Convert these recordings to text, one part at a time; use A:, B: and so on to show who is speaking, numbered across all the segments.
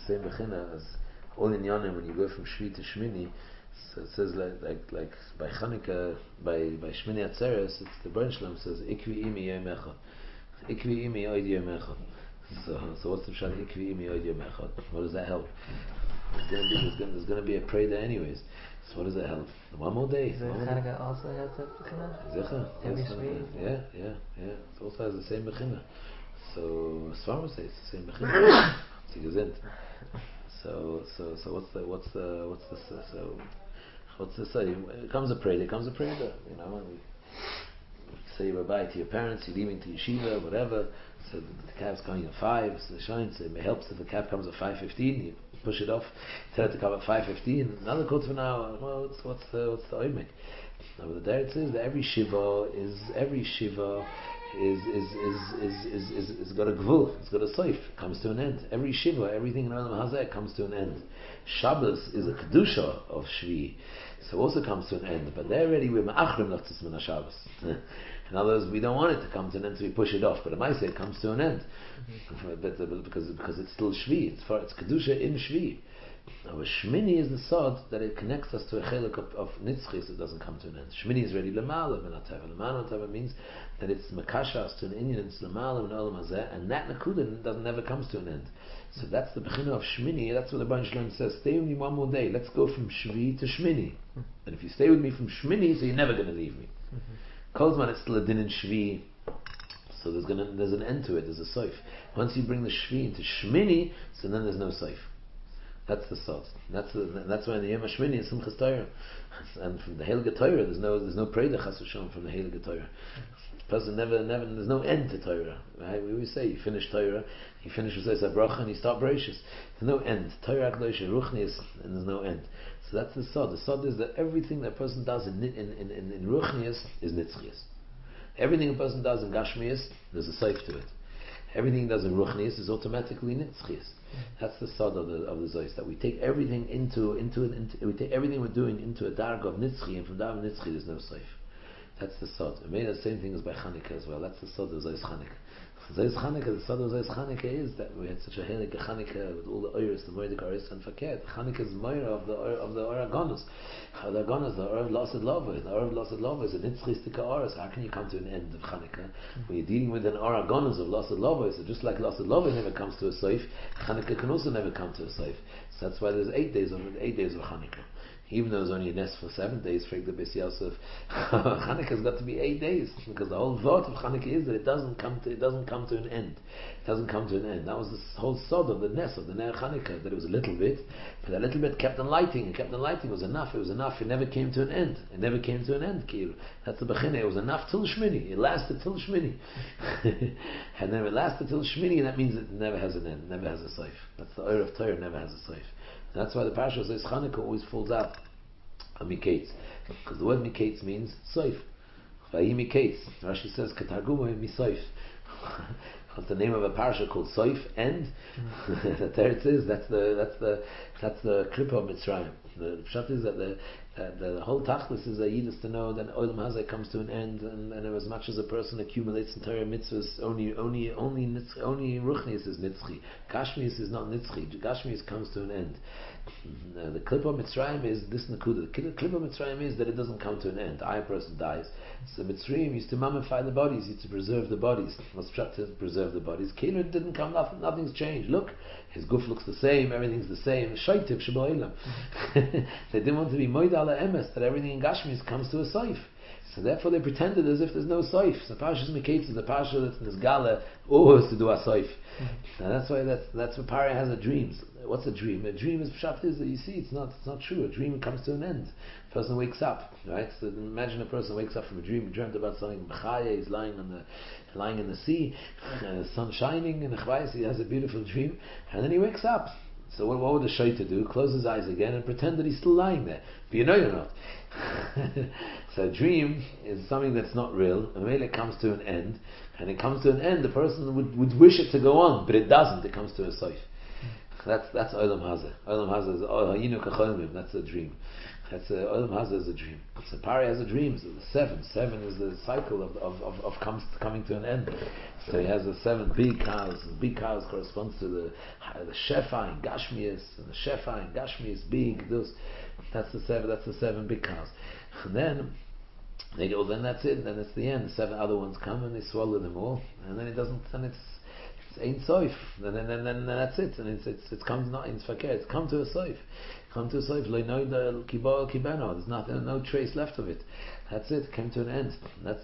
A: same bechina as all in Yanim when you go from Shvi to Shmini. So it says like by Chanukah, by Shmini Atzeres, it's the Baruch Shalom says Ikvi imi yomecha, Ikvi imi oid yomecha. So what's the pshat Ikvi imi oid yomecha? What does that help? There's going to be a prayer there anyways. So what does that help? One more day.
B: So Chanukah also has that bechina?
A: Zecha.
B: Every Shvi?
A: Yeah. It also has the same bechina. So Svarma says it's the same bechina. So what's the say? It comes a prayer. You know, when we say your bye to your parents, you're leaving to yeshiva, whatever. So the cab's coming at 5. So the shine. So it helps if the cab comes at 5:15. You push it off. Tell it to come at 5:15. Another quarter of an hour. Well, what's the oimik? Now the there it says that every shiva is got a gvul. It's got a soif. It comes to an end. Every shiva, everything in Olam Hazeh comes to an end. Shabbos is a kedusha of Shvi, so also comes to an end. But there already we're ma'achrim lachtzis min Shabbos. In other words, we don't want it to come to an end, so we push it off. But it might say it comes to an end, because it's still Shvi. It's kedusha in Shvi. Our Shmini is the sod that it connects us to a chelik of nitzchis. It doesn't come to an end. Shmini is ready lemala v'nateva. Lemala means that it's makashas to an inyan. It's lemala and olam hazeh, and that nakuda never comes to an end. So that's the bechina of Shmini. That's what the Baruch Shalom says. Stay with me one more day. Let's go from Shvi to Shmini. And if you stay with me from Shmini, so you're never going to leave me. Kolzman, it's still a din in Shvi. So there's an end to it. There's a soif. Once you bring the Shvi into Shmini, so then there's no soif. That's the sod. That's why in the Yom HaShmini is Simchas Torah, and from the Heilige Torah there's no prayer Chas v'Shalom from the Heilige Torah. Person never there's no end to Torah. Right? We always say you finish Torah, you finish with a bracha, and you start Bereshis. There's no end. Torah Akdosh Ruchnius, and there's no end. So that's the sod. The sod is that everything that a person does in Ruchnius is Nitzchias. Everything a person does in Gashmias, there's a safe to it. Everything he does in Ruchnius is automatically Nitzchias. That's the sod of the Zois, that we take everything we take everything we're doing into a darg of Nitzchi, and from that of Nitzchi there's no safe. That's the sod. It made the same thing as by Chanukah as well. That's the sod of Zois Chanukah. Zois Chanukah, the sod of Zois Chanukah is that we had such a heilige Chanukah with all the oirs, the Moedik Oris and Fakir. Chanukah is Moira of the Oragonos. The Oragonos, the Or of Lost Lovers. The Or of Lost Lovers, and Nitzchistika Oris. How can you come to an end of Chanukah when you're dealing with an Oragonos of Lost Lovers? So just like Lost Lovers never comes to a safe, Chanukah can also never come to a safe. So that's why there's 8 days of Chanukah. Even though it's only a nest for 7 days, for the Beis Yosef, Chanukah's got to be 8 days, because the whole thought of Chanukah is that it doesn't come to an end. It doesn't come to an end. That was the whole sod of the nest of the Ner Chanukah, that it was a little bit, but that little bit kept on lighting. It was enough. It was enough. It never came to an end. That's the Bechina. It was enough till Shmini. It lasted till Shmini. And then it lasted till Shmini, and that means it never has an end. Never has a saif. That's the Oyer of Torah. Never has a saif. That's why the parasha says Chanukah always falls out on Miketz, because the word Miketz means soif. Vayi Miketz. Rashi says Katarguma misoif. What's the name of a parasha called Soif? End. There it is. That's the Klippa of Mitzrayim. The pshat is that the whole tachlis is a yidus to know that Olam Hazeh comes to an end, and as much as a person accumulates in Torah mitzvahs, only Ruchnius is nitzchi. Gashmius is not nitzchi. Gashmius comes to an end. The Klippa of Mitzrayim is this nakuda. The Klippa of Mitzrayim is that it doesn't come to an end. A person dies. So Mitzrayim used to mummify the bodies, used to preserve the bodies. What's pshat to preserve the bodies? Kelim didn't come. Nothing's changed. Look, his guf looks the same. Everything's the same. Shaitiv shaboilam. They didn't want to be moed ala emes, that everything in Gashmis comes to a saif. So therefore they pretended as if there's no saif. So Parashas Miketz is the parasha that's in this gala always to do a saif. And that's why that's what Parah has a dream. What's a dream? A dream is pshat is that you see it's not true. A dream comes to an end. A person wakes up, right? So imagine a person wakes up from a dream. He dreamt about something mechaya. He's lying in the sea, sun shining, and he has a beautiful dream, and then he wakes up. So what would the shaita do? Close his eyes again and pretend that he's still lying there. But you know you're not. So a dream is something that's not real, and when it comes to an end, and it comes to an end, the person would wish it to go on, but it doesn't. It comes to a saif. That's Olam Hazeh. Olam Hazeh is Hayinu Kacholmim. That's a dream. That's Olam Hazeh is a dream. So Pari has a dream. So the seven. Seven is the cycle of coming to an end. So he has the seven big cows. The big cows corresponds to the Shefa and Gashmias, and the Shefa and Gashmias big. That's the seven. That's the seven big cows. And then they go. Then that's it. Then it's the end. The seven other ones come and they swallow them all. And then it doesn't. And it's Ein Soif. Then that's it. And it comes not in Fakir. It's come to a Soif. Come to a Soif. There's nothing, no trace left of it. That's it. Came to an end. That's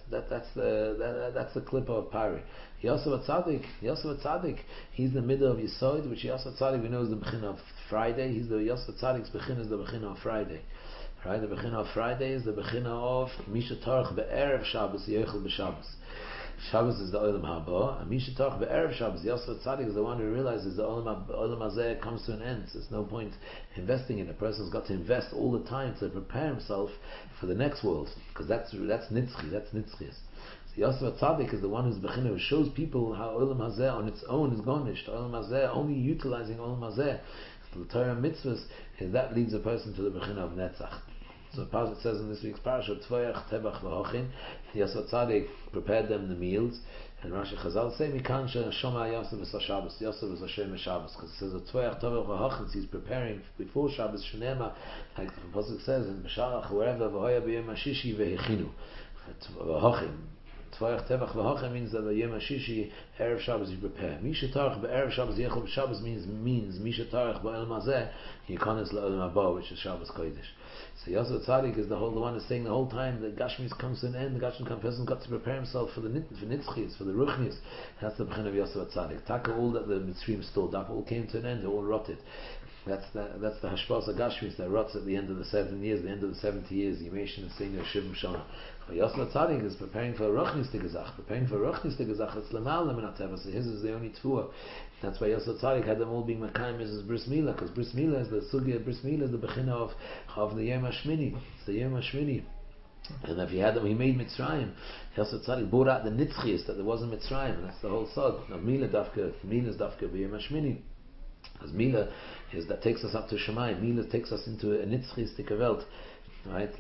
A: the clip of Pari. Yosef Tzaddik. He's the middle of Yesod, which Yosef Tzaddik we know is the Bechina of Friday. He's the Yosef Tzaddik's Bechina is the Bechina of Friday. Right? The Bechina of Friday is the Bechina of Misha Tarach be'erev Shabbos Yechel b'Shabbos. Shabbos is the Olam Haba, and Misha Tarach be'erev Shabbos. Yosef Tzaddik is the one who realizes the Olam Hazeh comes to an end. There's no point investing in it. A person's got to invest all the time to prepare himself for the next world, because that's Nitzchi, that's Nitzchias. So Yosef Tzaddik is the one who's Bechina, who shows people how Olam Hazeh on its own is garnished. Olam Hazeh, only utilizing Olam Hazeh, the Torah mitzvahs, that leads a person to the Bechina of Netzach. So it says in this week's parasha, Tvoyach Tebach V'Hochin, Yosef Tzaddik prepared them the meals, and Rashi Chazal say, Mikan Shema Yosef is Shabbos, Yosef is Hashem Shabbos, because it says Tvoyach Tebach V'Hochin, he's preparing before Shabbos, Shnema, like the Pasuk says in Besharach, wherever V'hoya B'yom HaShishi V'Hechinu, V'Hochin. Tvoyach Tevach V'Hochin means that the Yom HaShishi, Erev Shabbos, you prepare. Misha Tarach be'erev Shabbos, Yechol b'Shabbos means Misha Tarach ba'Olam Hazeh, Yikonis la'Olam Haba, which is Shabbos Kodesh. So Yosef Tzaddik is the one who's saying the whole time that Gashmis comes to an end. The Gashmis person's got to prepare himself for the Nitzchis, for the Ruchnis. That's the Bechina of Yosef Tzaddik. Taka, all that the Mitzrayim stored up, all came to an end. They all rotted. That's the Hashpas of Gashmis that rots at the end of the 7 years, the end of the 70 years. Yemeshin and Senior Shivim Shana. But Yosef Tzaddik is preparing for Ruchnis Tigazach. Preparing for Ruchnis Tigazach. It's Lamal Leminateva. So his is the only Tfuah. That's why Yosef Tzaddik had them all being Makayim as Bris Milah, because Bris Milah is the Sugya. Bris Milah is the Bechina of the Yom HaShmini. It's the Yom HaShmini. And if he had them, he made Mitzrayim. Yosef Tzaddik brought out the Nitzchias that there wasn't Mitzrayim. That's the whole Sod. Now Milah is Dafka B'Yom HaShmini. As Milah is that takes us up to Shemayim. Milah takes us into a Nitzchiistic Welt. Right?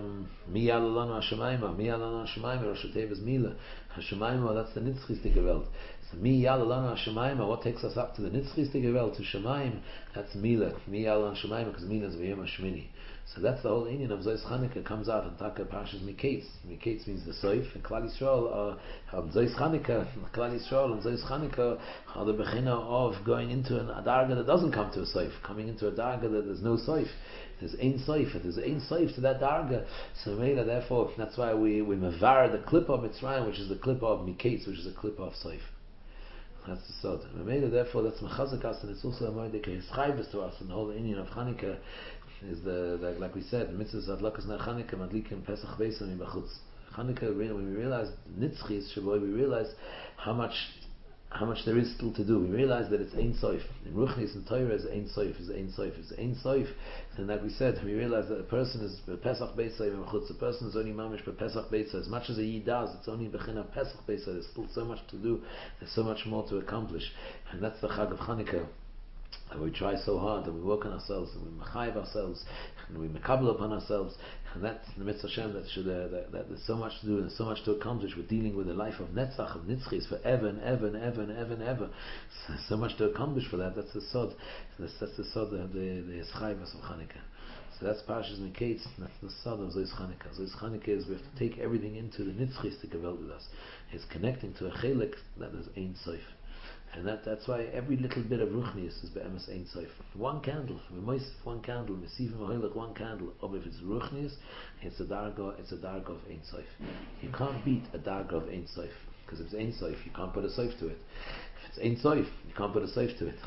A: Mi Yalalanu HaShemayim. Mi Yalalanu HaShemayim. Rosh Hashanah is Milah. HaShemayim, that's the Nitzchiistic Welt. So Mi Yalalanu HaShemayim, what takes us up to the Nitzchiistic Welt, to Shemayim, that's Milah. Mi Yalalanu HaShemayim, because Milah is V'yom HaShmini. So that's the whole Indian of Zois Chanukah comes out and Taka Parshas Miketz. Miketz means the Soif, and Klal Yisrael Zois Chanukah, Klal Yisrael and Zois Chanukah are the Bechina of going into an Adarga that doesn't come to a Soif, coming into a Darga that there's no Soif. There's Ein Soif, there's Ein Soif to that Darga. So Mela, therefore, that's why we Mavar the clip of Mitzrayim, which is the clip of Miketz, which is a clip of Soif. That's the Sod. Mela, therefore, that's Mechazak us, and it's also a Moedik Hischayvus to us, and the whole Indian of Chanukah is like we said, mitzvahs adlakas na Chanukah madlikim Pesach Beisam Bachutz. Chanukah, when we realize Nitzchis Shaboy, we realize how much there is still to do. We realize that it's Ein Soif. In Ruchnis and Torah is Ein Soif, is Ein Soif, is Ein Soif. And like we said, we realize that a person is Pesach Beisam Bachutz. A person is only mamish for Pesach Beisam. As much as a Yid does, it's only Bechina Pesach Beisam. There's still so much to do. There's so much more to accomplish. And that's the Chag of Chanukah. And we try so hard, and we work on ourselves, and we mechayiv ourselves, and we mekabel upon ourselves, and that's the mitzvah Hashem that there's so much to do, and there's so much to accomplish. We're dealing with a life of netzach, of nitzchis, forever and ever and ever and ever and ever. So much to accomplish for that. That's the sod. That's the sod, the eschayvas of Chanukah. So that's Parshas Miketz. That's the sod of Zois Chanukah. Zois Chanukah is we have to take everything into the nitzchis to gewelt with us. It's connecting to a chelik that is Ein Soif. And that's why every little bit of Ruchnius is be'emes Ein Soif. One candle, one candle, one candle. Or if it's Ruchnius, it's a darga of Ein Soif. You can't beat a darga of Ein Soif, because if it's Ein Soif, you can't put a Soif to it. If it's Ein Soif, you can't put a Soif to it.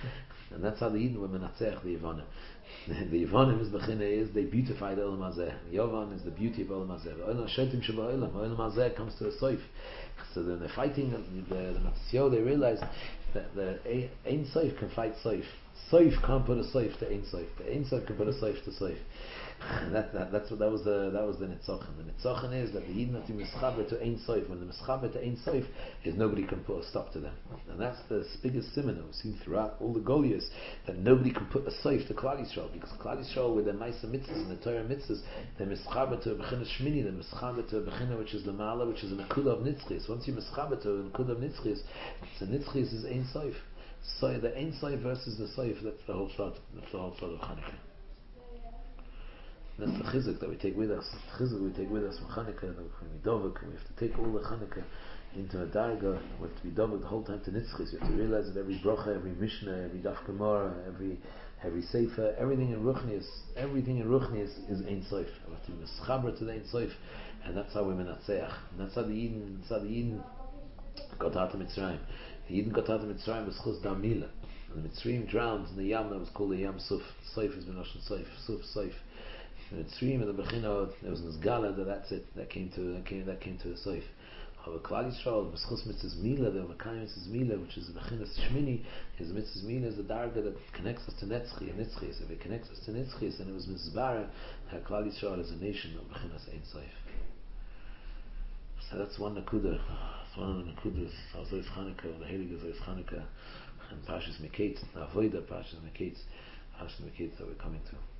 A: And that's how the Yidden were menatzech the Yevonim. The Yevonim is bechina is they beautify the Olam Hazeh. Yovan is the beauty of Olam Hazeh. Olam Shotim Sheba Olam. Olam Hazeh comes to a Soif. So then they're fighting the Matzio, they realize that the Ein Soif can fight Soif. Soif can't put a soif to Ein Soif. The Ein Soif can put a soif to soif. And that was the Nitzachon. The Nitzachon is that the Yidden have to mischaber to Ein Soif. When the mischaber to Ein Soif is nobody can put a stop to them. And that's the biggest simon we've seen throughout all the Goliaths, that nobody can put a soif to Klal Yisrael, because Klal Yisrael with the Maisa Mitzvahs and the Torah Mitzvahs, they mischaber to a Bechina Shmini, they mischaber to a Bechina which is Lamala, which is a Nekuda of Nitzchis. Once you mischaber to a Nekuda of Nitzchis, so Nitzchis is Ein Soif. So the Ein Soif versus the Soif, that's the whole thought of Chanukah. That's the chizuk that we take with us. The chizuk we take with us from Chanukah, and when we dovek, we have to take all the Chanukah into a darga. We have to be dovek the whole time to Nitzchis. You have to realize that every bracha, every mishnah, every daf gemara, every sefer, everything in Ruchnius is Ein Soif. We have to be mischaber to the Ein Soif, and that's how we menatzeach. And that's how the Yidden got out of Mitzrayim. The Yidden got out of Mitzrayim with chus damila. The Mitzrayim drowned in the Yam that was called the Yam Suf. Soif is Menashe Soif. Suf Soif. The Mitzrayim and the Bechina, there was Nizgala, that's it. That came to the Soif. However, Klal Yisrael, the Mitzchus Mitzvahs Mila, the Makayim Mitzvahs Mila, which is the Bechina Shmini, his Mitzvahs Mila is the Darga that connects us to Netzchi and Nitzchis. If it connects us to Nitzchis, then it was Mizbara, that Klal Yisrael is a nation of Bechinas Ein Soif. So that's one Nakuda. That's one of the Nakudas. Also, Chanukah, the Heilige is Chanukah, and Pashas Meketz, Avoida Pashas Meketz that we're coming to.